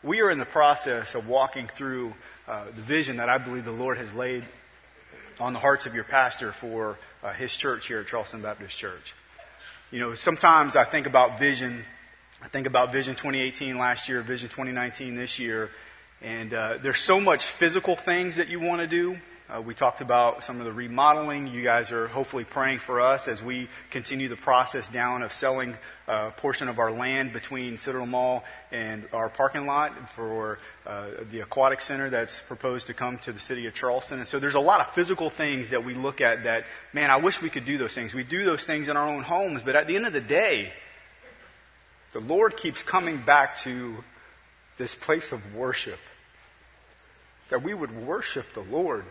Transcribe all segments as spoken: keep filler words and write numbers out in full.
we are in the process of walking through uh, the vision that I believe the Lord has laid on the hearts of your pastor for uh, his church here at Charleston Baptist Church. You know, sometimes I think about vision. I think about Vision twenty eighteen last year, Vision twenty nineteen this year, and uh, there's so much physical things that you want to do. Uh, we talked about some of the remodeling. You guys are hopefully praying for us as we continue the process down of selling a portion of our land between Citadel Mall and our parking lot for uh, the aquatic center that's proposed to come to the city of Charleston. And so there's a lot of physical things that we look at that, man, I wish we could do those things. We do those things in our own homes, but at the end of the day, the Lord keeps coming back to this place of worship. That we would worship the Lord.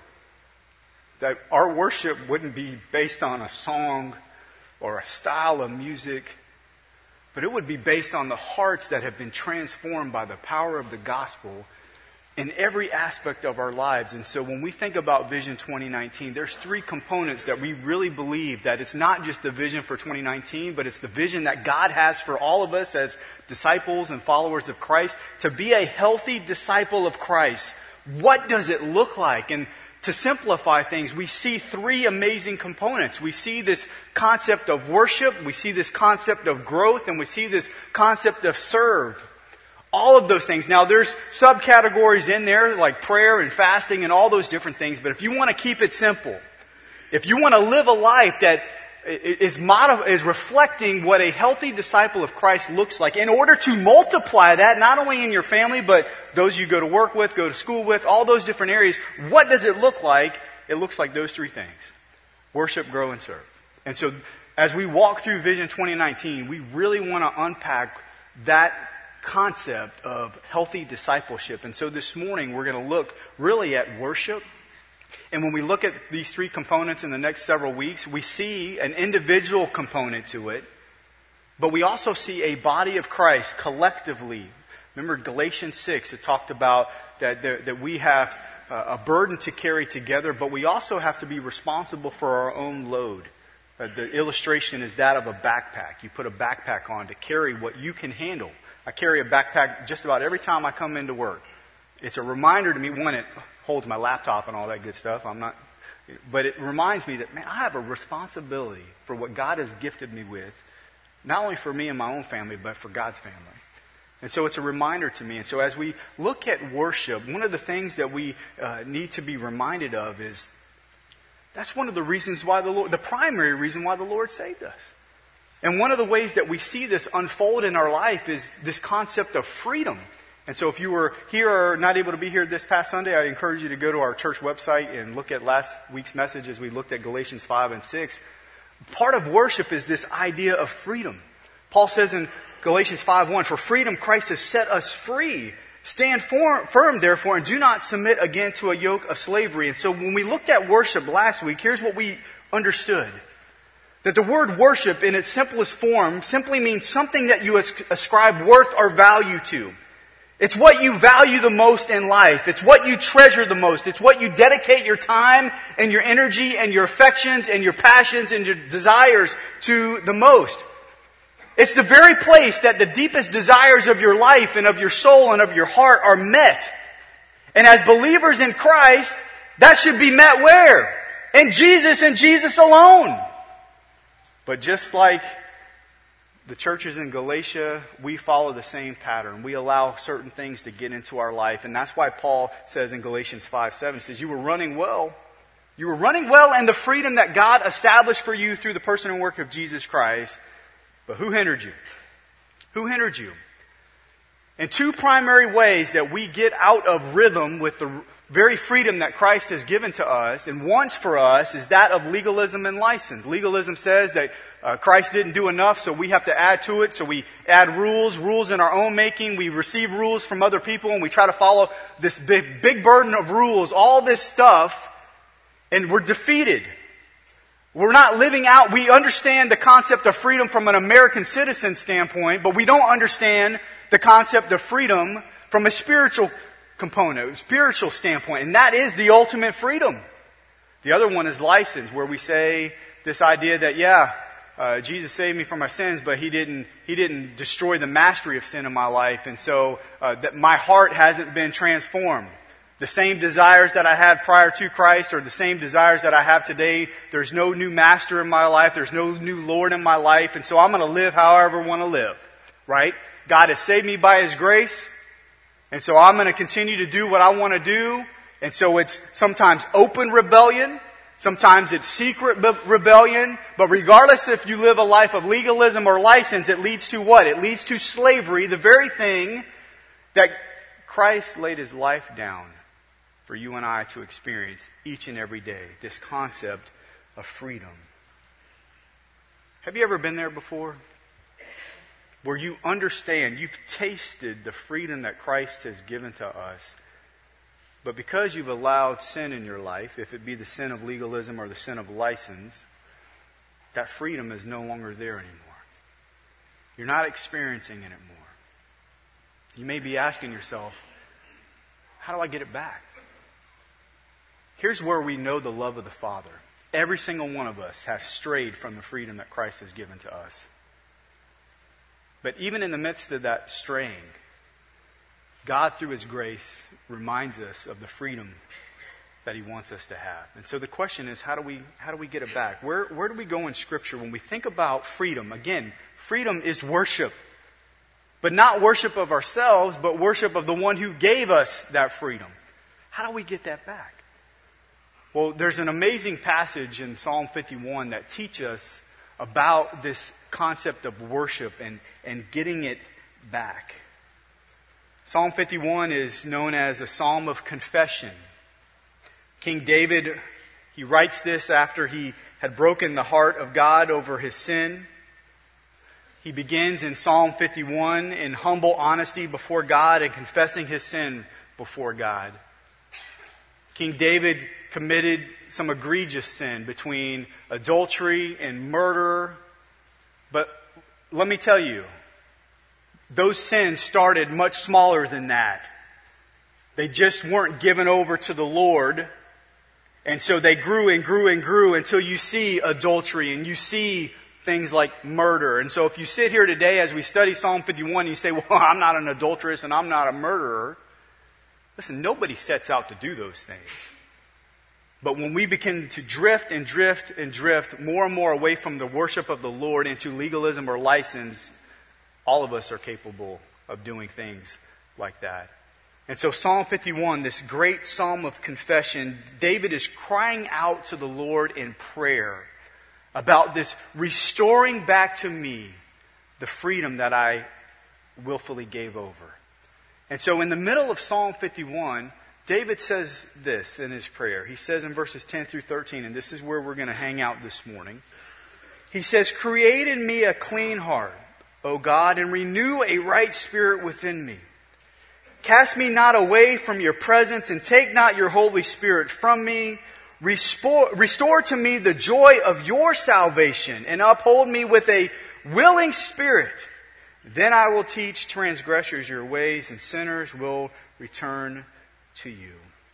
That our worship wouldn't be based on a song or a style of music, but it would be based on the hearts that have been transformed by the power of the gospel in every aspect of our lives. And so when we think about Vision twenty nineteen, there's three components that we really believe that it's not just the vision for twenty nineteen, but it's the vision that God has for all of us as disciples and followers of Christ. To be a healthy disciple of Christ, what does it look like? And to simplify things, we see three amazing components. We see this concept of worship, we see this concept of growth, and we see this concept of serve. All of those things. Now, there's subcategories in there like prayer and fasting and all those different things, but if you want to keep it simple, if you want to live a life that is, mod- is reflecting what a healthy disciple of Christ looks like, in order to multiply that, not only in your family, but those you go to work with, go to school with, all those different areas, what does it look like? It looks like those three things. Worship, grow, and serve. And so, as we walk through Vision twenty nineteen, we really want to unpack that concept of healthy discipleship. And so this morning, we're going to look really at worship. And when we look at these three components in the next several weeks, we see an individual component to it, but we also see a body of Christ collectively. Remember Galatians six, it talked about that, there, that we have a burden to carry together, but we also have to be responsible for our own load. Uh, the illustration is that of a backpack. You put a backpack on to carry what you can handle. I carry a backpack just about every time I come into work. It's a reminder to me, one, it holds my laptop and all that good stuff. I'm not, but it reminds me that, man, I have a responsibility for what God has gifted me with, not only for me and my own family, but for God's family. And so it's a reminder to me. And so as we look at worship, one of the things that we uh, need to be reminded of is that's one of the reasons why the Lord, the primary reason why the Lord saved us. And one of the ways that we see this unfold in our life is this concept of freedom. And so if you were here or not able to be here this past Sunday, I encourage you to go to our church website and look at last week's message as we looked at Galatians five and six. Part of worship is this idea of freedom. Paul says in Galatians five one, "For freedom Christ has set us free. Stand firm, therefore, and do not submit again to a yoke of slavery." And so when we looked at worship last week, here's what we understood. That the word worship in its simplest form simply means something that you ascribe worth or value to. It's what you value the most in life. It's what you treasure the most. It's what you dedicate your time and your energy and your affections and your passions and your desires to the most. It's the very place that the deepest desires of your life and of your soul and of your heart are met. And as believers in Christ, that should be met where? In Jesus and Jesus alone. But just like the churches in Galatia, we follow the same pattern. We allow certain things to get into our life. And that's why Paul says in Galatians five seven, says, you were running well. You were running well in the freedom that God established for you through the person and work of Jesus Christ. But who hindered you? Who hindered you? And two primary ways that we get out of rhythm with the very freedom that Christ has given to us, and wants for us, is that of legalism and license. Legalism says that uh, Christ didn't do enough, so we have to add to it. So we add rules, rules in our own making. We receive rules from other people, and we try to follow this big, big burden of rules, all this stuff, and we're defeated. We're not living out. We understand the concept of freedom from an American citizen standpoint, but we don't understand the concept of freedom from a spiritual component, a spiritual standpoint. And that is the ultimate freedom. The other one is license, where we say this idea that, yeah, uh, Jesus saved me from my sins, but He didn't, He didn't destroy the mastery of sin in my life. And so uh, that my heart hasn't been transformed. The same desires that I had prior to Christ are the same desires that I have today. There's no new master in my life. There's no new Lord in my life. And so I'm going to live however I want to live. Right? God has saved me by His grace. And so I'm going to continue to do what I want to do. And so it's sometimes open rebellion. Sometimes it's secret rebellion. But regardless if you live a life of legalism or license, it leads to what? It leads to slavery, the very thing that Christ laid His life down for you and I to experience each and every day. This concept of freedom. Have you ever been there before? Where you understand, you've tasted the freedom that Christ has given to us. But because you've allowed sin in your life, if it be the sin of legalism or the sin of license, that freedom is no longer there anymore. You're not experiencing it anymore. You may be asking yourself, how do I get it back? Here's where we know the love of the Father. Every single one of us has strayed from the freedom that Christ has given to us. But even in the midst of that straying, God, through His grace, reminds us of the freedom that He wants us to have. And so the question is, how do we how do we get it back? Where where do we go in Scripture when we think about freedom? Again, freedom is worship. But not worship of ourselves, but worship of the one who gave us that freedom. How do we get that back? Well, there's an amazing passage in Psalm fifty-one that teaches us about this concept of worship and, and getting it back. Psalm fifty-one is known as a psalm of confession. King David, he writes this after he had broken the heart of God over his sin. He begins in Psalm fifty-one in humble honesty before God and confessing his sin before God. King David committed some egregious sin between adultery and murder. But let me tell you, those sins started much smaller than that. They just weren't given over to the Lord. And so they grew and grew and grew until you see adultery and you see things like murder. And so if you sit here today as we study Psalm fifty-one, you say, well, I'm not an adulteress and I'm not a murderer. Listen, nobody sets out to do those things. But when we begin to drift and drift and drift more and more away from the worship of the Lord into legalism or license, all of us are capable of doing things like that. And so Psalm fifty-one, this great psalm of confession, David is crying out to the Lord in prayer about this restoring back to me the freedom that I willfully gave over. And so in the middle of Psalm fifty-one, David says this in his prayer. He says in verses ten through thirteen, and this is where we're going to hang out this morning. He says, "Create in me a clean heart, O God, and renew a right spirit within me. Cast me not away from your presence, and take not your Holy Spirit from me. Restore, restore to me the joy of your salvation, and uphold me with a willing spirit. Then I will teach transgressors your ways, and sinners will return to you."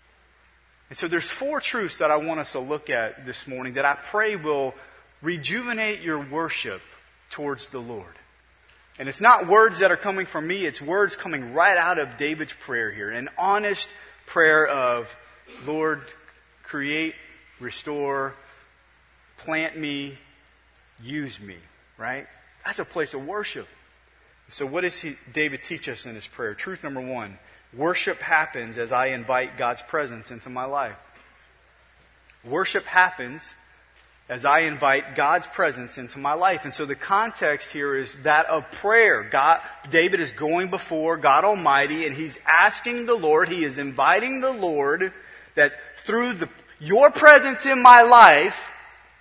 And so there's four truths that I want us to look at this morning that I pray will rejuvenate your worship towards the Lord. And it's not words that are coming from me, it's words coming right out of David's prayer here. An honest prayer of, Lord, create, restore, plant me, use me, right? That's a place of worship. So what does he, David teach us in his prayer? Truth number one, worship happens as I invite God's presence into my life. Worship happens as I invite God's presence into my life. And so the context here is that of prayer. God, David is going before God Almighty and he's asking the Lord, he is inviting the Lord that through the, your presence in my life,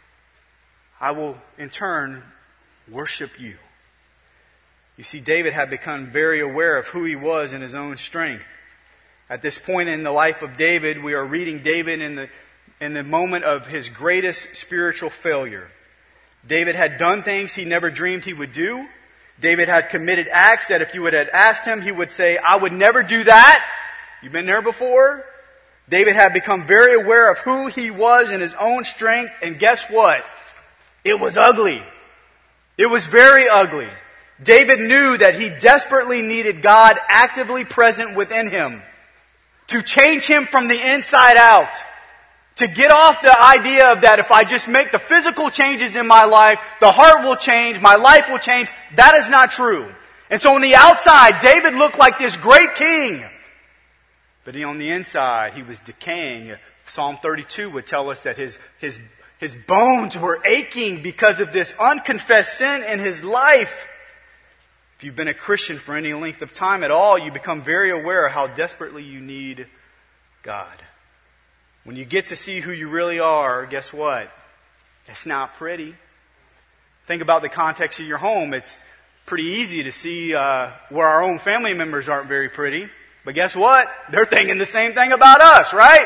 I will in turn worship you. You see, David had become very aware of who he was in his own strength. At this point in the life of David, we are reading David in the, in the moment of his greatest spiritual failure. David had done things he never dreamed he would do. David had committed acts that if you would have asked him, he would say, I would never do that. You've been there before? David had become very aware of who he was in his own strength. And guess what? It was ugly. It was very ugly. David knew that he desperately needed God actively present within him to change him from the inside out. To get off the idea of that if I just make the physical changes in my life, the heart will change, my life will change. That is not true. And so on the outside, David looked like this great king. But on the inside, he was decaying. Psalm thirty-two would tell us that his, his, his bones were aching because of this unconfessed sin in his life. If you've been a Christian for any length of time at all, you become very aware of how desperately you need God. When you get to see who you really are, guess what? It's not pretty. Think about the context of your home. It's pretty easy to see uh, where our own family members aren't very pretty. But guess what? They're thinking the same thing about us, right?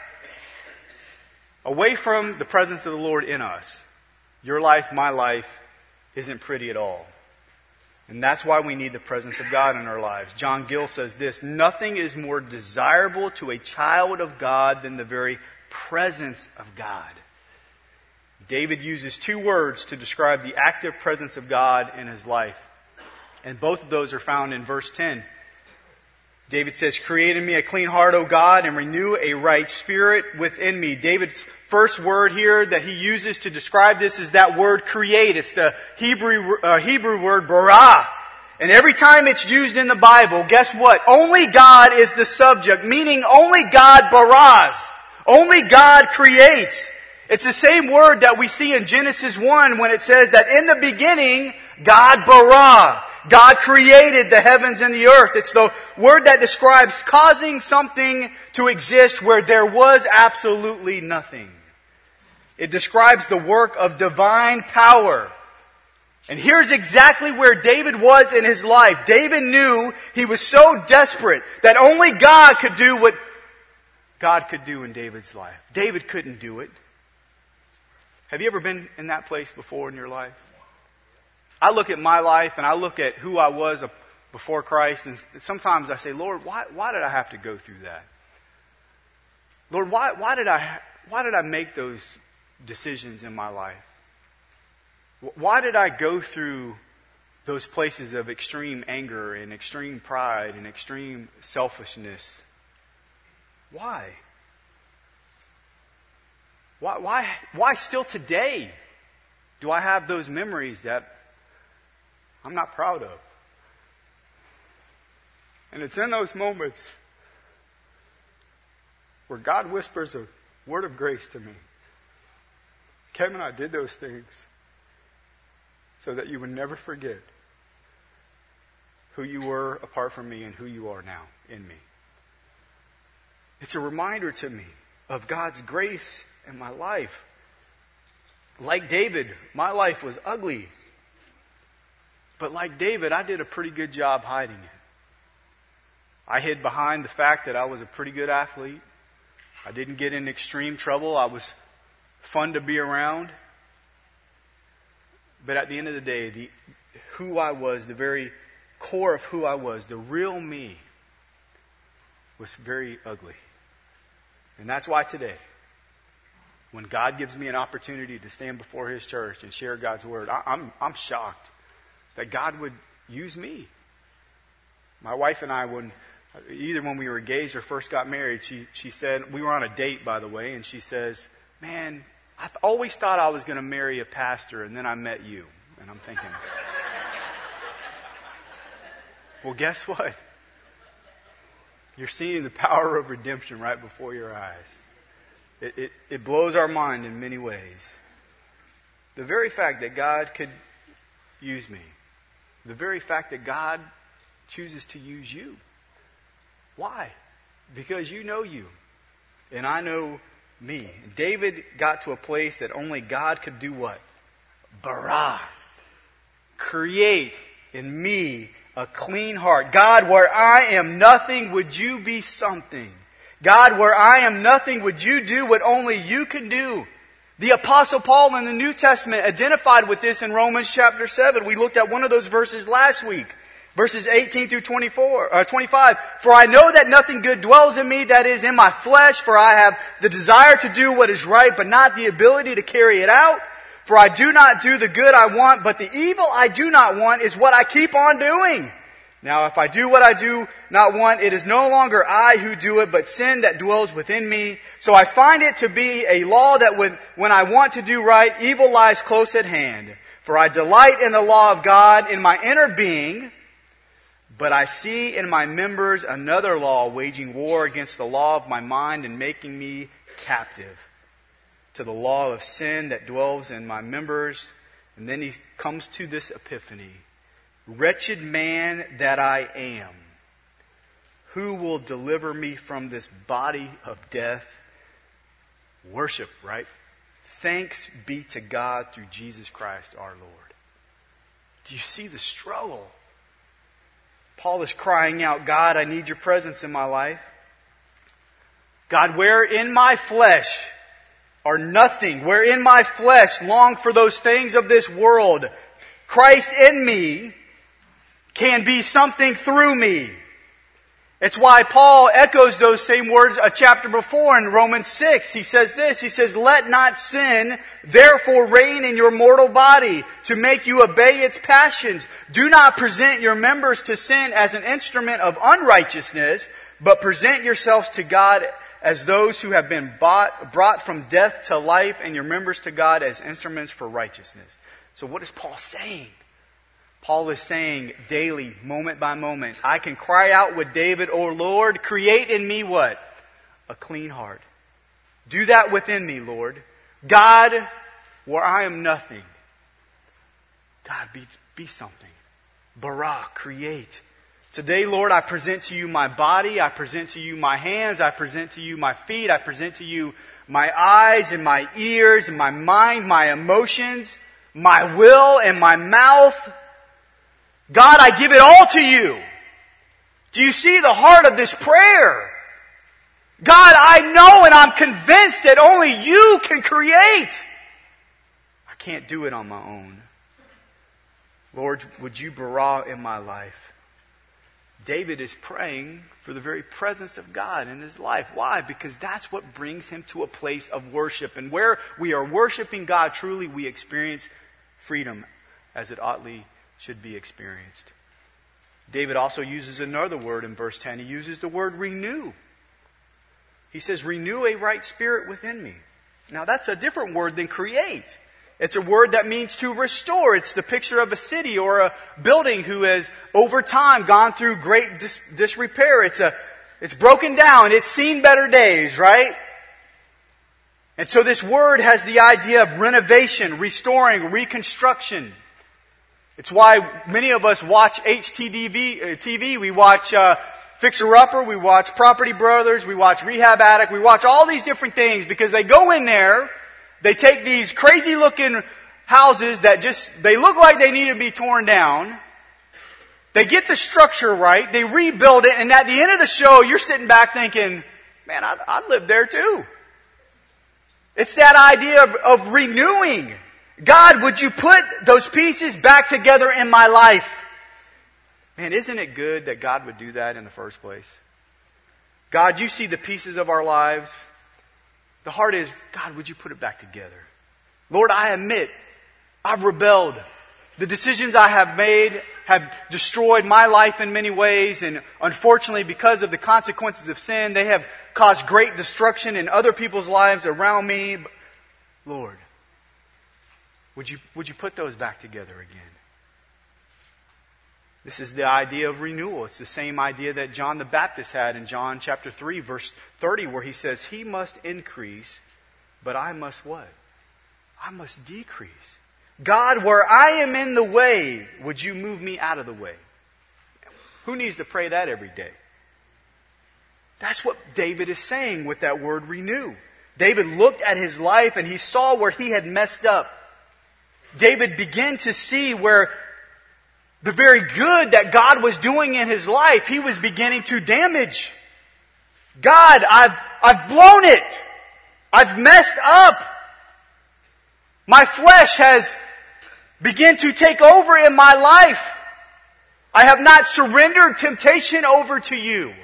Away from the presence of the Lord in us, your life, my life, isn't pretty at all. And that's why we need the presence of God in our lives. John Gill says this, nothing is more desirable to a child of God than the very presence of God. David uses two words to describe the active presence of God in his life. And both of those are found in verse ten. David says, create in me a clean heart, O God, and renew a right spirit within me. David's first word here that he uses to describe this is that word create. It's the Hebrew, uh, Hebrew word bara. And every time it's used in the Bible, guess what? Only God is the subject, meaning only God baras. Only God creates. It's the same word that we see in Genesis one when it says that in the beginning, God bara. God created the heavens and the earth. It's the word that describes causing something to exist where there was absolutely nothing. It describes the work of divine power. And here's exactly where David was in his life. David knew he was so desperate that only God could do what God could do in David's life. David couldn't do it. Have you ever been in that place before in your life? I look at my life and I look at who I was before Christ, and sometimes I say, Lord, why, why did I have to go through that? Lord, why, why did I, why did I make those decisions in my life? Why did I go through those places of extreme anger and extreme pride and extreme selfishness? Why? Why, why, why still today do I have those memories that I'm not proud of? And it's in those moments where God whispers a word of grace to me. Kevin, I did those things so that you would never forget who you were apart from me and who you are now in me. It's a reminder to me of God's grace in my life. Like David, my life was ugly. But like David, I did a pretty good job hiding it. I hid behind the fact that I was a pretty good athlete. I didn't get in extreme trouble. I was fun to be around. But at the end of the day, the who I was, the very core of who I was, the real me, was very ugly. And that's why today, when God gives me an opportunity to stand before His church and share God's Word, I, I'm, I'm shocked that God would use me. My wife and I, when either when we were engaged or first got married, she, she said, we were on a date, by the way, and she says, man, I always thought I was going to marry a pastor, and then I met you. And I'm thinking, well, guess what? You're seeing the power of redemption right before your eyes. It, it, it blows our mind in many ways. The very fact that God could use me, the very fact that God chooses to use you. Why? Because you know you, and I know me. David got to a place that only God could do what? Bara. Create in me a clean heart. God, where I am nothing, would you be something? God, where I am nothing, would you do what only you can do? The Apostle Paul in the New Testament identified with this in Romans chapter seven. We looked at one of those verses last week. Verses eighteen through twenty-four, uh, twenty-five. For I know that nothing good dwells in me, that is in my flesh, for I have the desire to do what is right, but not the ability to carry it out. For I do not do the good I want, but the evil I do not want is what I keep on doing. Now if I do what I do not want, it is no longer I who do it, but sin that dwells within me. So I find it to be a law that when, when I want to do right, evil lies close at hand. For I delight in the law of God in my inner being, but I see in my members another law waging war against the law of my mind and making me captive to the law of sin that dwells in my members. And then he comes to this epiphany. Wretched man that I am, who will deliver me from this body of death? Worship, right? Thanks be to God through Jesus Christ our Lord. Do you see the struggle? Paul is crying out, God, I need your presence in my life. God, where in my flesh are nothing, where in my flesh long for those things of this world, Christ in me can be something through me. It's why Paul echoes those same words a chapter before in Romans six. He says this, he says, let not sin therefore reign in your mortal body to make you obey its passions. Do not present your members to sin as an instrument of unrighteousness, but present yourselves to God as those who have been bought, brought from death to life, and your members to God as instruments for righteousness. So what is Paul saying? Paul is saying daily, moment by moment, I can cry out with David, O Lord, create in me what? A clean heart. Do that within me, Lord. God, where I am nothing, God, be, be something. Bara, create. Today, Lord, I present to you my body. I present to you my hands. I present to you my feet. I present to you my eyes and my ears and my mind, my emotions, my will and my mouth. God, I give it all to you. Do you see the heart of this prayer? God, I know and I'm convinced that only you can create. I can't do it on my own. Lord, would you bara in my life? David is praying for the very presence of God in his life. Why? Because that's what brings him to a place of worship. And where we are worshiping God truly, we experience freedom as it oughtly should be experienced. David also uses another word in verse ten. He uses the word renew. He says, renew a right spirit within me. Now that's a different word than create. It's a word that means to restore. It's the picture of a city or a building who has over time gone through great dis- disrepair. It's a, it's broken down. It's seen better days, right? And so this word has the idea of renovation, restoring, reconstruction. It's why many of us watch H T T V. We watch uh, Fixer Upper. We watch Property Brothers. We watch Rehab Addict. We watch all these different things because they go in there. They take these crazy looking houses that just, they look like they need to be torn down. They get the structure right. They rebuild it. And at the end of the show, you're sitting back thinking, man, I'd, I'd live there too. It's that idea of, of renewing. God, would you put those pieces back together in my life? Man, isn't it good that God would do that in the first place? God, you see the pieces of our lives. The heart is, God, would you put it back together? Lord, I admit, I've rebelled. The decisions I have made have destroyed my life in many ways. And unfortunately, because of the consequences of sin, they have caused great destruction in other people's lives around me. Lord, would you, would you put those back together again? This is the idea of renewal. It's the same idea that John the Baptist had in John chapter three, verse thirty, where he says, he must increase, but I must what? I must decrease. God, where I am in the way, would you move me out of the way? Who needs to pray that every day? That's what David is saying with that word renew. David looked at his life and he saw where he had messed up. David began to see where the very good that God was doing in his life, he was beginning to damage. God, I've, I've blown it. I've messed up. My flesh has begun to take over in my life. I have not surrendered temptation over to you.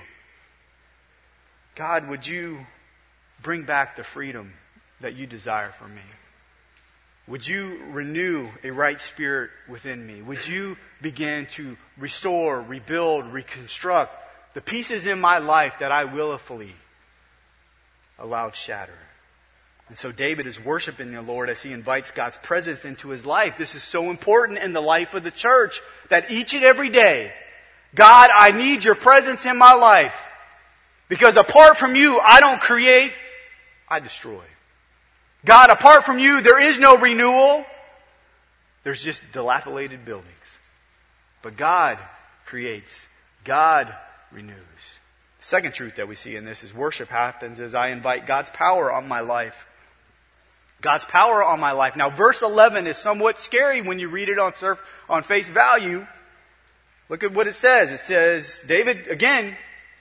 God, would you bring back the freedom that you desire for me? Would you renew a right spirit within me? Would you begin to restore, rebuild, reconstruct the pieces in my life that I willfully allowed shatter? And so David is worshiping the Lord as he invites God's presence into his life. This is so important in the life of the church that each and every day, God, I need your presence in my life. Because apart from you, I don't create, I destroy. God, apart from you, there is no renewal. There's just dilapidated buildings. But God creates. God renews. The second truth that we see in this is worship happens as I invite God's power on my life. God's power on my life. Now, verse eleven is somewhat scary when you read it on surf, on face value. Look at what it says. It says, David, again,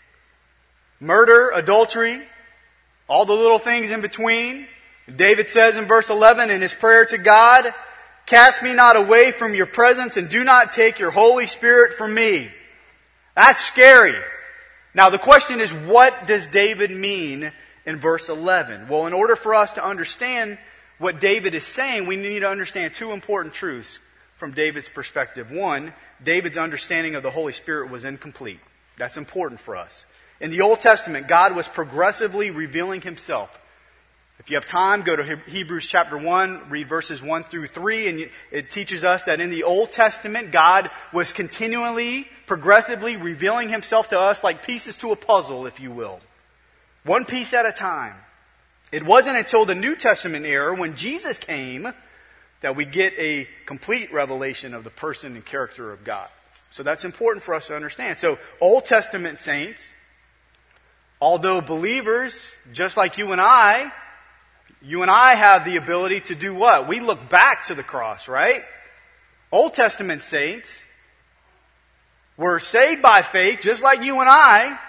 murder, adultery, all the little things in between. David says in verse eleven in his prayer to God, cast me not away from your presence and do not take your Holy Spirit from me. That's scary. Now the question is, what does David mean in verse eleven? Well, in order for us to understand what David is saying, we need to understand two important truths from David's perspective. One, David's understanding of the Holy Spirit was incomplete. That's important for us. In the Old Testament, God was progressively revealing himself. If you have time, go to Hebrews chapter one, read verses one through three, and it teaches us that in the Old Testament, God was continually, progressively revealing himself to us like pieces to a puzzle, if you will. One piece at a time. It wasn't until the New Testament era, when Jesus came, that we get a complete revelation of the person and character of God. So that's important for us to understand. So, Old Testament saints, although believers, just like you and I, you and I have the ability to do what? We look back to the cross, right? Old Testament saints were saved by faith, just like you and I.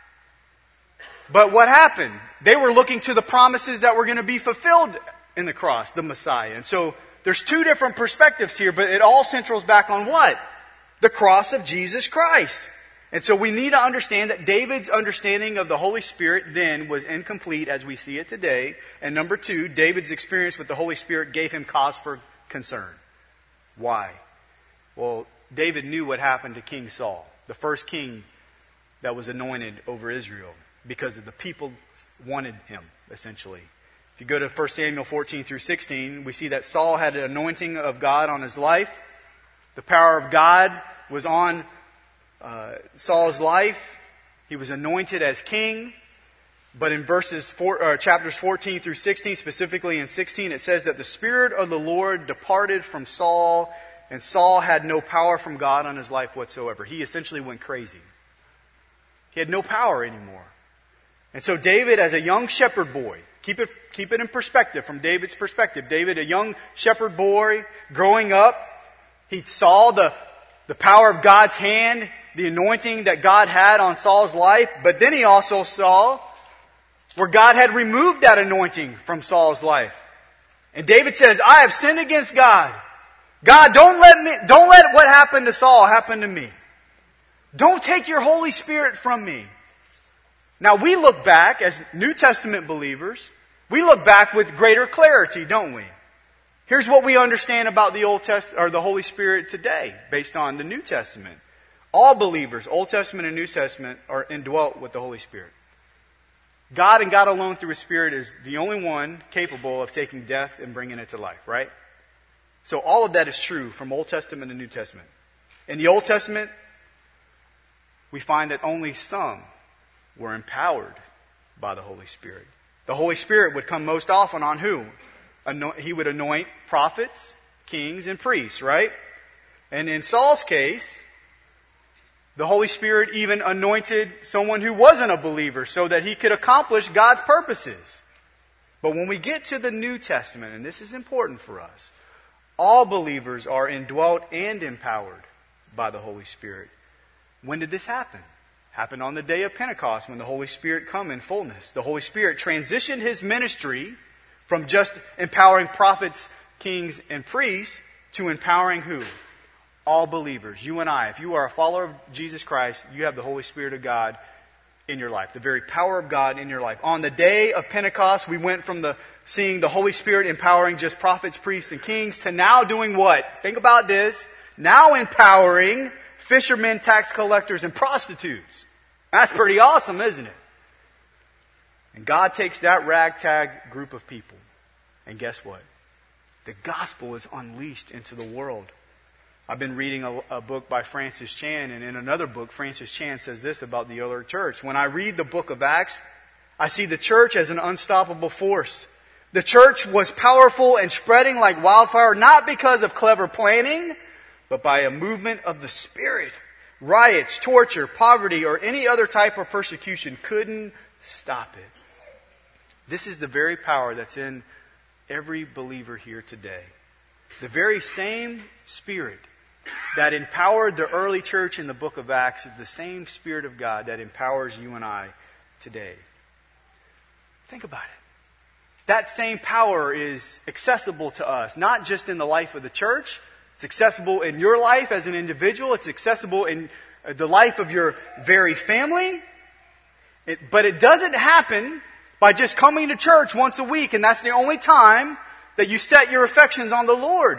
But what happened? They were looking to the promises that were going to be fulfilled in the cross, the Messiah. And so there's two different perspectives here, but it all centers back on what? The cross of Jesus Christ. And so we need to understand that David's understanding of the Holy Spirit then was incomplete as we see it today. And number two, David's experience with the Holy Spirit gave him cause for concern. Why? Well, David knew what happened to King Saul, the first king that was anointed over Israel, because the people wanted him, essentially. If you go to First Samuel fourteen through sixteen, we see that Saul had an anointing of God on his life. The power of God was on uh, Saul's life. He was anointed as king. But in verses four, uh, chapters fourteen through sixteen, specifically in sixteen, it says that the Spirit of the Lord departed from Saul, and Saul had no power from God on his life whatsoever. He essentially went crazy. He had no power anymore. And so David, as a young shepherd boy, keep it, keep it in perspective, from David's perspective. David, a young shepherd boy, growing up, he saw the, the power of God's hand, the anointing that God had on Saul's life, but then he also saw where God had removed that anointing from Saul's life. And David says, I have sinned against God. God, don't let me, don't let what happened to Saul happen to me. Don't take your Holy Spirit from me. Now we look back as New Testament believers, we look back with greater clarity, don't we? Here's what we understand about the Old Testament or the Holy Spirit today, based on the New Testament. All believers, Old Testament and New Testament, are indwelt with the Holy Spirit. God and God alone through His Spirit is the only one capable of taking death and bringing it to life, right? So all of that is true from Old Testament and New Testament. In the Old Testament, we find that only some were empowered by the Holy Spirit. The Holy Spirit would come most often on who? Anoint, he would anoint prophets, kings, and priests, right? And in Saul's case, the Holy Spirit even anointed someone who wasn't a believer so that he could accomplish God's purposes. But when we get to the New Testament, and this is important for us, all believers are indwelt and empowered by the Holy Spirit. When did this happen? Happened on the day of Pentecost when the Holy Spirit come in fullness. The Holy Spirit transitioned His ministry from just empowering prophets, kings, and priests to empowering who? All believers. You and I. If you are a follower of Jesus Christ, you have the Holy Spirit of God in your life. The very power of God in your life. On the day of Pentecost, we went from the seeing the Holy Spirit empowering just prophets, priests, and kings to now doing what? Think about this. Now empowering fishermen, tax collectors, and prostitutes. That's pretty awesome, isn't it? And God takes that ragtag group of people. And guess what? The gospel is unleashed into the world. I've been reading a, a book by Francis Chan, and in another book, Francis Chan says this about the early church. When I read the book of Acts, I see the church as an unstoppable force. The church was powerful and spreading like wildfire, not because of clever planning, but by a movement of the Spirit. Riots, torture, poverty, or any other type of persecution couldn't stop it. This is the very power that's in every believer here today. The very same Spirit that empowered the early church in the book of Acts is the same Spirit of God that empowers you and I today. Think about it. That same power is accessible to us, not just in the life of the church. It's accessible in your life as an individual. It's accessible in the life of your very family. It, but it doesn't happen by just coming to church once a week, and that's the only time that you set your affections on the Lord.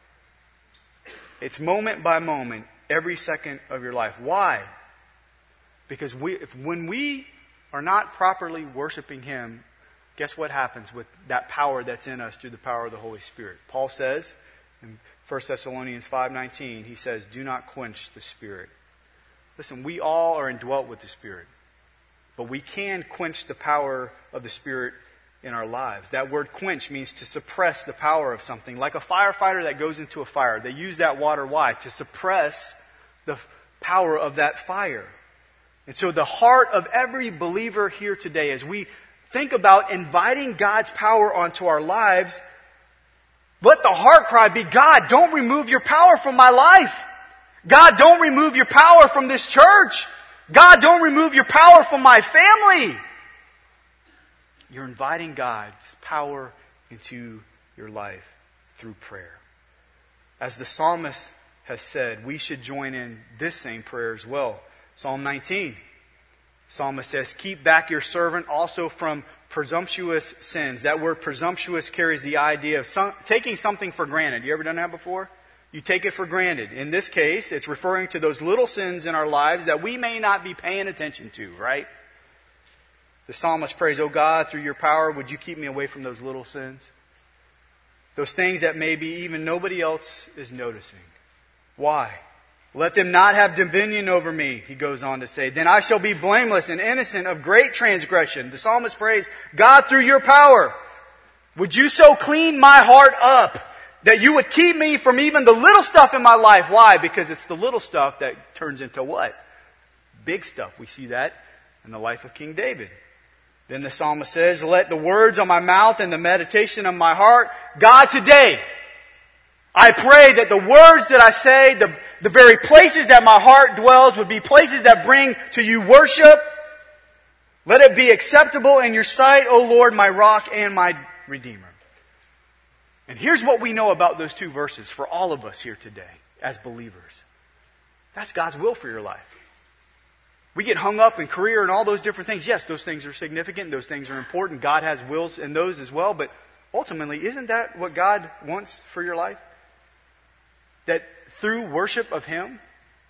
It's moment by moment, every second of your life. Why? Because we, if, when we are not properly worshiping Him, guess what happens with that power that's in us through the power of the Holy Spirit? Paul says in First Thessalonians five nineteen, he says, do not quench the Spirit. Listen, we all are indwelt with the Spirit. But we can quench the power of the Spirit in our lives. That word quench means to suppress the power of something. Like a firefighter that goes into a fire. They use that water, why? To suppress the power of that fire. And so the heart of every believer here today, as we think about inviting God's power onto our lives, let the heart cry be, God, don't remove your power from my life. God, don't remove your power from this church. God, don't remove your power from my family. You're inviting God's power into your life through prayer. As the psalmist has said, we should join in this same prayer as well. Psalm nineteen. The psalmist says, keep back your servant also from presumptuous sins. That word presumptuous carries the idea of some, taking something for granted. You ever done that before? You take it for granted. In this case, it's referring to those little sins in our lives that we may not be paying attention to, right? The psalmist prays, oh God, through your power, would you keep me away from those little sins? Those things that maybe even nobody else is noticing. Why? Let them not have dominion over me, he goes on to say. Then I shall be blameless and innocent of great transgression. The psalmist prays, God, through your power, would you so clean my heart up that you would keep me from even the little stuff in my life. Why? Because it's the little stuff that turns into what? Big stuff. We see that in the life of King David. Then the psalmist says, let the words of my mouth and the meditation of my heart, God, today, I pray that the words that I say, the, the very places that my heart dwells would be places that bring to you worship. Let it be acceptable in your sight, O Lord, my rock and my redeemer. And here's what we know about those two verses for all of us here today as believers. That's God's will for your life. We get hung up in career and all those different things. Yes, those things are significant. Those things are important. God has wills in those as well. But ultimately, isn't that what God wants for your life? That through worship of Him,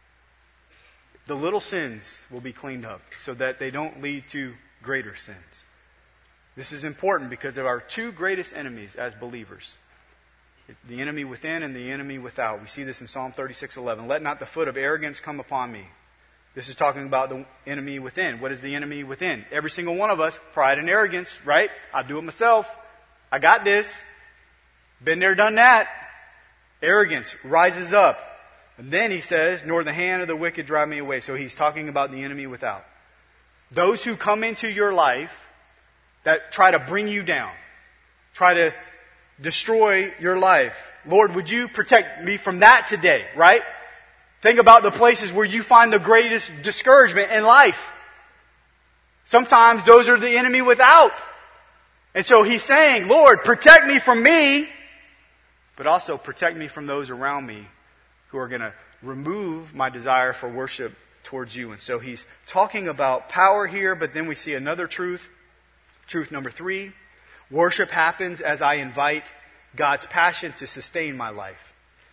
the little sins will be cleaned up so that they don't lead to greater sins. This is important because of our two greatest enemies as believers. The enemy within and the enemy without. We see this in Psalm thirty-six eleven. Let not the foot of arrogance come upon me. This is talking about the enemy within. What is the enemy within? Every single one of us, pride and arrogance, right? I do it myself. I got this. Been there, done that. Arrogance rises up. And then he says, nor the hand of the wicked drive me away. So he's talking about the enemy without. Those who come into your life that try to bring you down, try to destroy your life. Lord, would you protect me from that today, right? Think about the places where you find the greatest discouragement in life. Sometimes those are the enemy without. And so he's saying, Lord, protect me from me, but also protect me from those around me who are going to remove my desire for worship towards you. And so he's talking about power here, but then we see another truth. Truth number three, worship happens as I invite God's passion to sustain my life.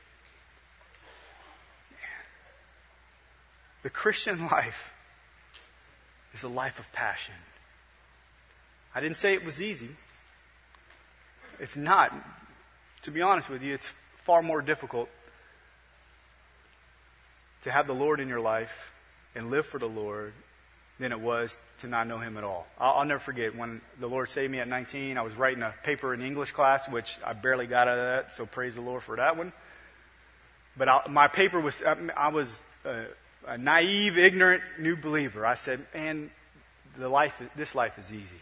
The Christian life is a life of passion. I didn't say it was easy. It's not. To be honest with you, it's far more difficult to have the Lord in your life and live for the Lord than it was to not know Him at all. I'll, I'll never forget when the Lord saved me at nineteen. I was writing a paper in English class, which I barely got out of that, so praise the Lord for that one. But I, my paper was, I, I was a, a naive, ignorant, new believer. I said, man, the life, this life is easy.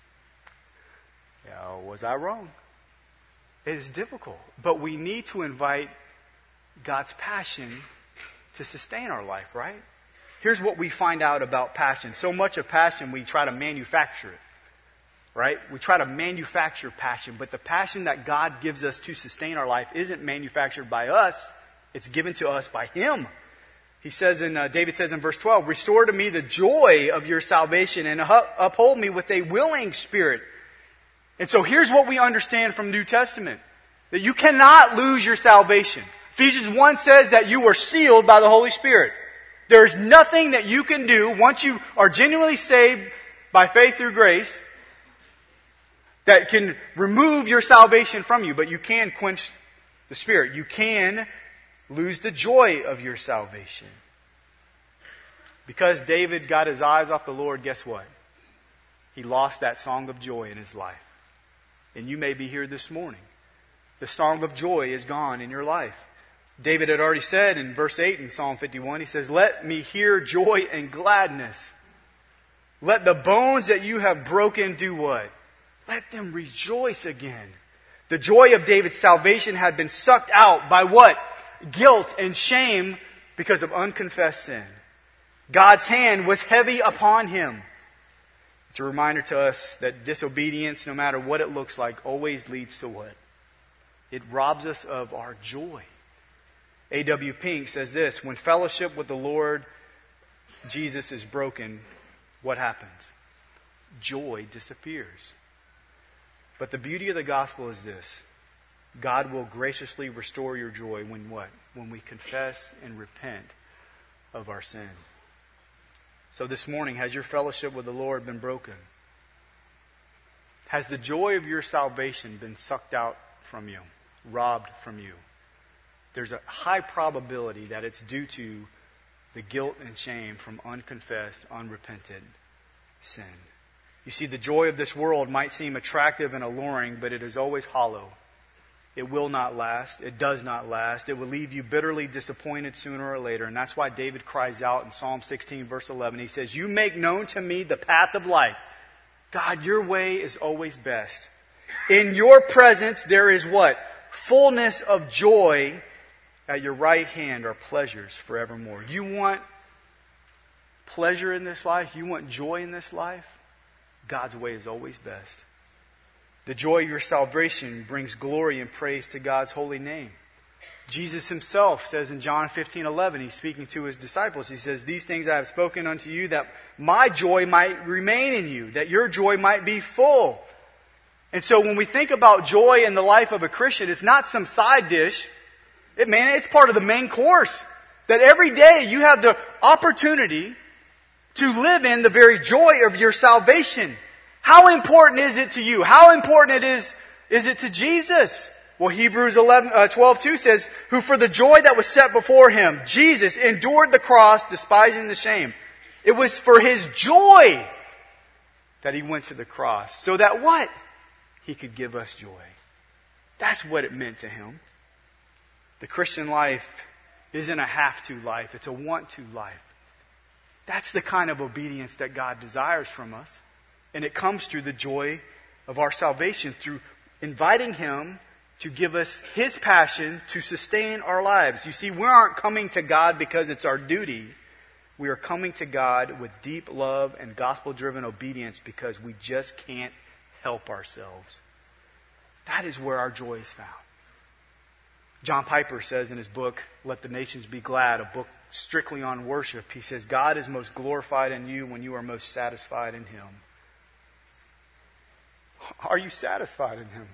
Yeah, was I wrong? It is difficult, but we need to invite God's passion to sustain our life, right? Here's what we find out about passion. So much of passion, we try to manufacture it, right? We try to manufacture passion, but the passion that God gives us to sustain our life isn't manufactured by us. It's given to us by Him. He says in, uh, David says in verse twelve, restore to me the joy of your salvation and uphold me with a willing spirit. And so here's what we understand from New Testament. That you cannot lose your salvation. Ephesians one says that you are sealed by the Holy Spirit. There's nothing that you can do once you are genuinely saved by faith through grace that can remove your salvation from you. But you can quench the Spirit. You can lose the joy of your salvation. Because David got his eyes off the Lord, guess what? He lost that song of joy in his life. And you may be here this morning. The song of joy is gone in your life. David had already said in verse eight in Psalm fifty-one, he says, let me hear joy and gladness. Let the bones that you have broken do what? Let them rejoice again. The joy of David's salvation had been sucked out by what? Guilt and shame because of unconfessed sin. God's hand was heavy upon him. It's a reminder to us that disobedience, no matter what it looks like, always leads to what? It robs us of our joy. A W Pink says this, when fellowship with the Lord Jesus is broken, what happens? Joy disappears. But the beauty of the gospel is this. God will graciously restore your joy when what? When we confess and repent of our sin. So this morning, has your fellowship with the Lord been broken? Has the joy of your salvation been sucked out from you, robbed from you? There's a high probability that it's due to the guilt and shame from unconfessed, unrepented sin. You see, the joy of this world might seem attractive and alluring, but it is always hollow. It will not last. It does not last. It will leave you bitterly disappointed sooner or later. And that's why David cries out in Psalm sixteen, verse eleven. He says, you make known to me the path of life. God, your way is always best. In your presence there is what? Fullness of joy. At your right hand are pleasures forevermore. You want pleasure in this life? You want joy in this life? God's way is always best. The joy of your salvation brings glory and praise to God's holy name. Jesus himself says in John fifteen eleven, he's speaking to his disciples. He says, these things I have spoken unto you that my joy might remain in you, that your joy might be full. And so when we think about joy in the life of a Christian, it's not some side dish. It, man, it's part of the main course. That every day you have the opportunity to live in the very joy of your salvation. How important is it to you? How important it is, is it to Jesus? Well, Hebrews eleven, uh, twelve two says, who for the joy that was set before him, Jesus endured the cross, despising the shame. It was for his joy that he went to the cross. So that what? He could give us joy. That's what it meant to him. The Christian life isn't a have-to life. It's a want-to life. That's the kind of obedience that God desires from us. And it comes through the joy of our salvation, through inviting him to give us his passion to sustain our lives. You see, we aren't coming to God because it's our duty. We are coming to God with deep love and gospel-driven obedience because we just can't help ourselves. That is where our joy is found. John Piper says in his book, Let the Nations Be Glad, a book strictly on worship. He says, God is most glorified in you when you are most satisfied in Him. Are you satisfied in Him?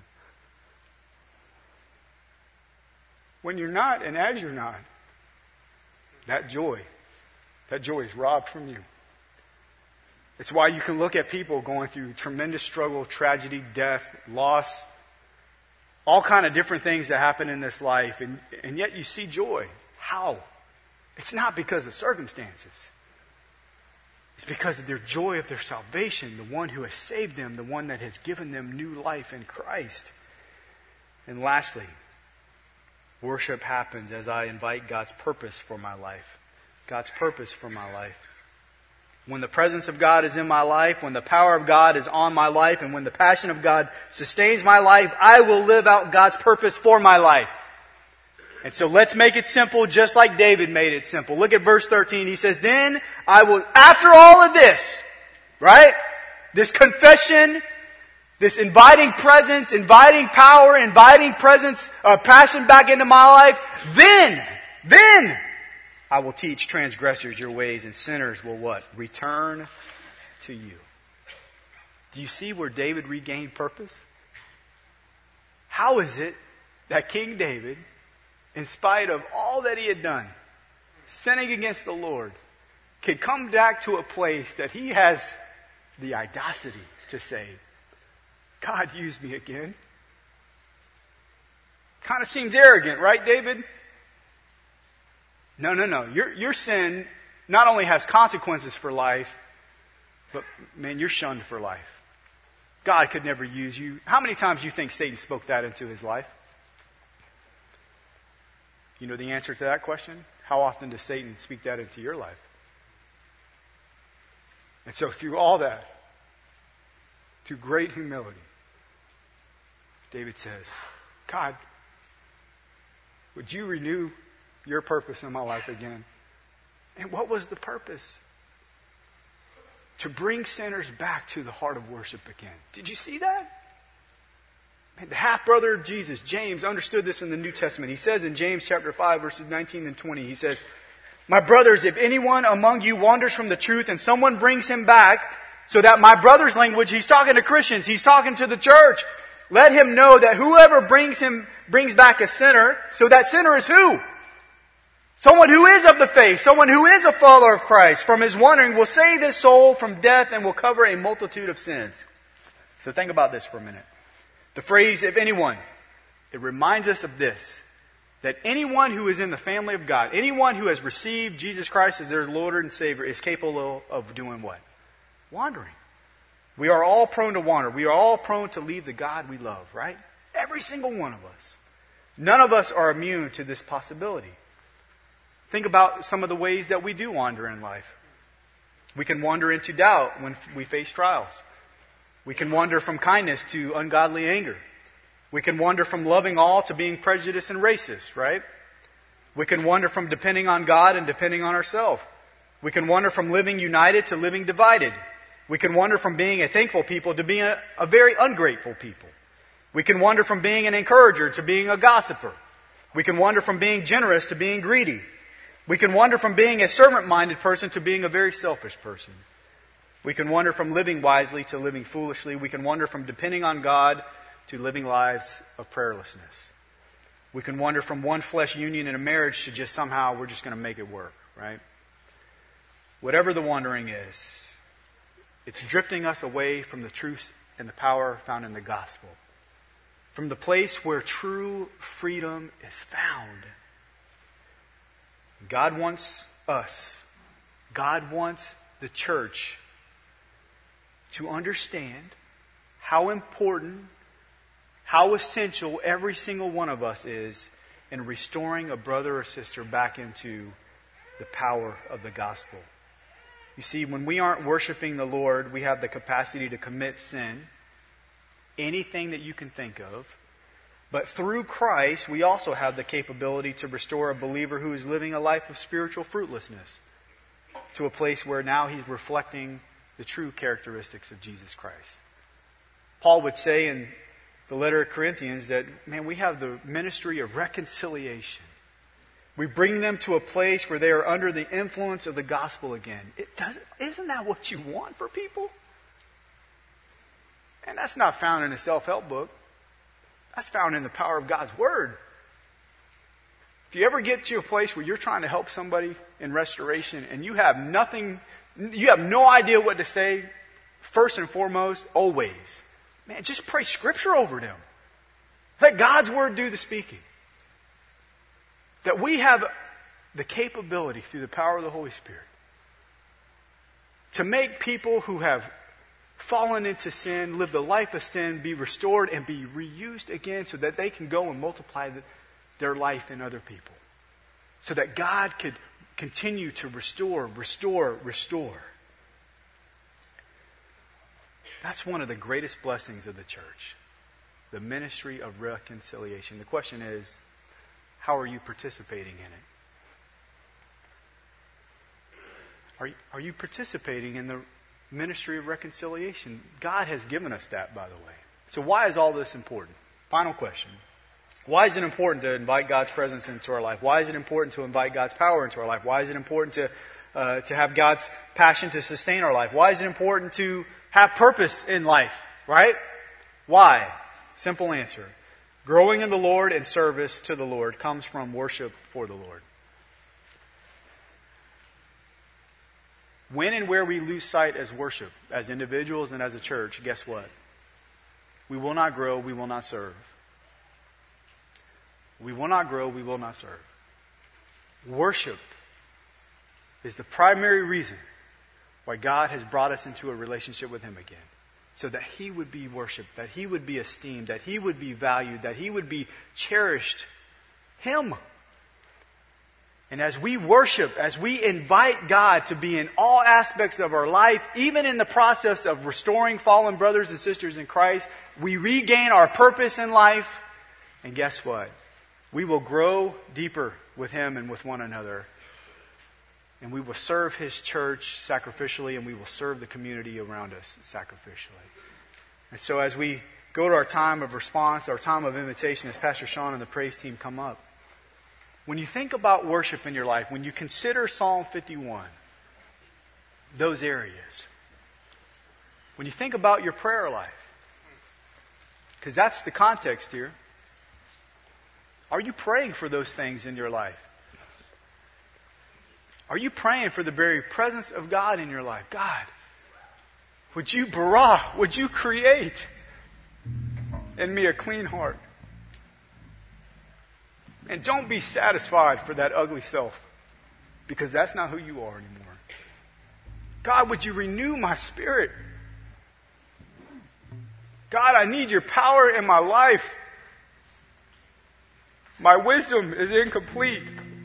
When you're not, and as you're not, that joy, that joy is robbed from you. It's why you can look at people going through tremendous struggle, tragedy, death, loss, all kind of different things that happen in this life, and, and yet you see joy. How? It's not because of circumstances. It's because of their joy of their salvation, the one who has saved them, the one that has given them new life in Christ. And lastly, worship happens as I invite God's purpose for my life. God's purpose for my life. When the presence of God is in my life, when the power of God is on my life, and when the passion of God sustains my life, I will live out God's purpose for my life. And so let's make it simple just like David made it simple. Look at verse thirteen. He says, then I will, after all of this, right? This confession, this inviting presence, inviting power, inviting presence, uh, passion back into my life, then, then I will teach transgressors your ways, and sinners will what? Return to you. Do you see where David regained purpose? How is it that King David, in spite of all that he had done, sinning against the Lord, could come back to a place that he has the audacity to say, God used me again? Kind of seems arrogant, right, David? No, no, no. Your, your sin not only has consequences for life, but, man, you're shunned for life. God could never use you. How many times do you think Satan spoke that into his life? You know the answer to that question? How often does Satan speak that into your life? And so through all that, through great humility, David says, God, would you renew your purpose in my life again? And what was the purpose? To bring sinners back to the heart of worship again. Did you see that? Man, the half-brother of Jesus, James, understood this in the New Testament. He says in James chapter five, verses nineteen and twenty, he says, my brothers, if anyone among you wanders from the truth and someone brings him back, so that my brother's language, he's talking to Christians, he's talking to the church, let him know that whoever brings him, brings back a sinner, so that sinner is who? Someone who is of the faith, someone who is a follower of Christ, from his wandering will save his soul from death and will cover a multitude of sins. So think about this for a minute. The phrase, if anyone, it reminds us of this, that anyone who is in the family of God, anyone who has received Jesus Christ as their Lord and Savior is capable of doing what? Wandering. We are all prone to wander. We are all prone to leave the God we love, right? Every single one of us. None of us are immune to this possibility. Think about some of the ways that we do wander in life. We can wander into doubt when we face trials. We can wander from kindness to ungodly anger. We can wander from loving all to being prejudiced and racist, right? We can wander from depending on God and depending on ourselves. We can wander from living united to living divided. We can wander from being a thankful people to being a, a very ungrateful people. We can wander from being an encourager to being a gossiper. We can wander from being generous to being greedy. We can wander from being a servant-minded person to being a very selfish person. We can wander from living wisely to living foolishly. We can wander from depending on God to living lives of prayerlessness. We can wander from one flesh union in a marriage to just somehow we're just going to make it work, right? Whatever the wandering is, it's drifting us away from the truth and the power found in the gospel. From the place where true freedom is found. God wants us, God wants the church to understand how important, how essential every single one of us is in restoring a brother or sister back into the power of the gospel. You see, when we aren't worshiping the Lord, we have the capacity to commit sin, anything that you can think of. But through Christ, we also have the capability to restore a believer who is living a life of spiritual fruitlessness to a place where now he's reflecting the true characteristics of Jesus Christ. Paul would say in the letter of Corinthians that, man, we have the ministry of reconciliation. We bring them to a place where they are under the influence of the gospel again. It doesn't, isn't that what you want for people? And that's not found in a self-help book. That's found in the power of God's Word. If you ever get to a place where you're trying to help somebody in restoration and you have nothing, you have no idea what to say, first and foremost, always, man, just pray Scripture over them. Let God's Word do the speaking. That we have the capability through the power of the Holy Spirit to make people who have fallen into sin, lived a life of sin, be restored and be reused again so that they can go and multiply the, their life in other people. So that God could continue to restore, restore, restore. That's one of the greatest blessings of the church. The ministry of reconciliation. The question is, how are you participating in it? Are you, are you participating in the ministry of reconciliation? God has given us that, by the way. So why is all this important? Final question. Why is it important to invite God's presence into our life? Why is it important to invite God's power into our life? Why is it important to, uh, to have God's passion to sustain our life? Why is it important to have purpose in life? Right? Why? Simple answer. Growing in the Lord and service to the Lord comes from worship for the Lord. When and where we lose sight as worship, as individuals and as a church, guess what? We will not grow, we will not serve. We will not grow, we will not serve. Worship is the primary reason why God has brought us into a relationship with Him again. So that He would be worshipped, that He would be esteemed, that He would be valued, that He would be cherished. Him. And as we worship, as we invite God to be in all aspects of our life, even in the process of restoring fallen brothers and sisters in Christ, we regain our purpose in life. And guess what? We will grow deeper with Him and with one another. And we will serve His church sacrificially, and we will serve the community around us sacrificially. And so as we go to our time of response, our time of invitation, as Pastor Sean and the praise team come up, when you think about worship in your life, when you consider Psalm fifty-one, those areas, when you think about your prayer life, because that's the context here, are you praying for those things in your life? Are you praying for the very presence of God in your life? God, would you bara, would you create in me a clean heart? And don't be satisfied for that ugly self, because that's not who you are anymore. God, would you renew my spirit? God, I need your power in my life. My wisdom is incomplete.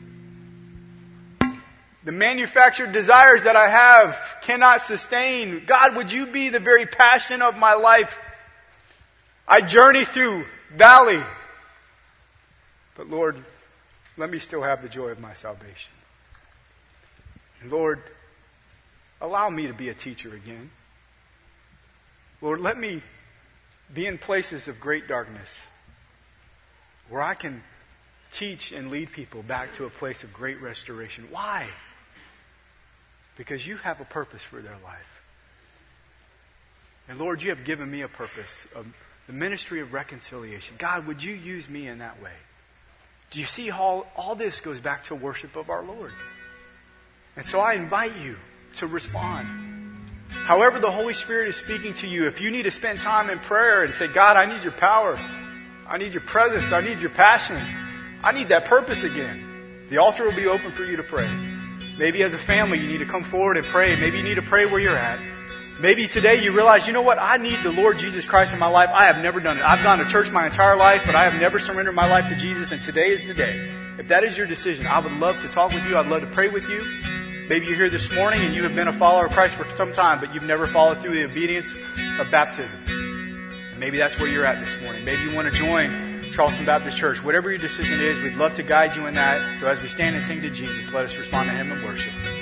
The manufactured desires that I have cannot sustain. God, would you be the very passion of my life? I journey through valley. But Lord, let me still have the joy of my salvation. And Lord, allow me to be a teacher again. Lord, let me be in places of great darkness where I can teach and lead people back to a place of great restoration. Why? Because you have a purpose for their life. And Lord, you have given me a purpose of the ministry of reconciliation. God, would you use me in that way? Do you see how all this goes back to worship of our Lord? And so I invite you to respond. However the Holy Spirit is speaking to you, if you need to spend time in prayer and say, God, I need your power. I need your presence. I need your passion. I need that purpose again. The altar will be open for you to pray. Maybe as a family you need to come forward and pray. Maybe you need to pray where you're at. Maybe today you realize, you know what? I need the Lord Jesus Christ in my life. I have never done it. I've gone to church my entire life, but I have never surrendered my life to Jesus, and today is the day. If that is your decision, I would love to talk with you. I'd love to pray with you. Maybe you're here this morning and you have been a follower of Christ for some time, but you've never followed through the obedience of baptism. And maybe that's where you're at this morning. Maybe you want to join Charleston Baptist Church. Whatever your decision is, we'd love to guide you in that. So as we stand and sing to Jesus, let us respond to Him in worship.